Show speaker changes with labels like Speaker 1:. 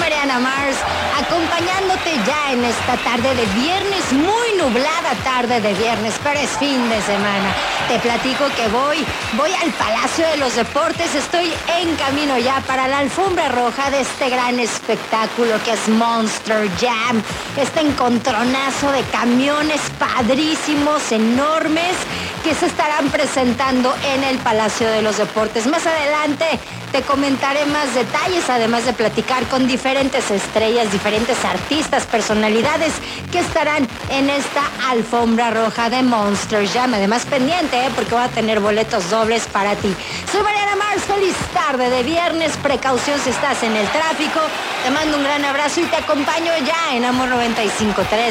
Speaker 1: Mariana Mars, acompañándote ya en esta tarde de viernes, muy nublada tarde de viernes, pero es fin de semana. Te platico que voy al Palacio de los Deportes, estoy en camino ya para la alfombra roja de este gran espectáculo que es Monster Jam, este encontronazo de camiones padrísimos, enormes, que se estarán presentando en el Palacio de los Deportes. Más adelante te comentaré más detalles, además de platicar con diferentes estrellas, diferentes artistas, personalidades que estarán en esta alfombra roja de Monster Jam. Además, pendiente, porque voy a tener boletos dobles para ti. Soy Mariana Mars, feliz tarde de viernes, precaución si estás en el tráfico. Te mando un gran abrazo y te acompaño ya en Amor 95.3.